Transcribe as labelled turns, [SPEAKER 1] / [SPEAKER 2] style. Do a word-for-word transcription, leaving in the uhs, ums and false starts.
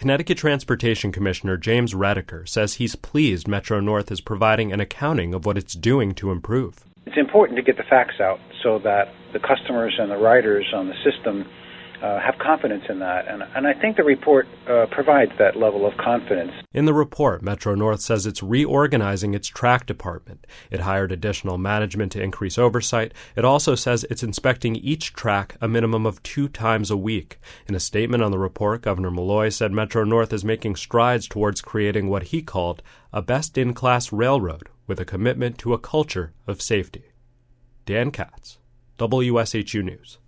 [SPEAKER 1] Connecticut Transportation Commissioner James Redeker says he's pleased Metro-North is providing an accounting of what it's doing to improve.
[SPEAKER 2] It's important to get the facts out so that the customers and the riders on the system uh, have confidence in that. And, and I think the report uh, provides that level of confidence.
[SPEAKER 1] In the report, Metro-North says it's reorganizing its track department. It hired additional management to increase oversight. It also says it's inspecting each track a minimum of two times a week. In a statement on the report, Governor Malloy said Metro-North is making strides towards creating what he called a best-in-class railroad with a commitment to a culture of safety. Dan Katz, W S H U News.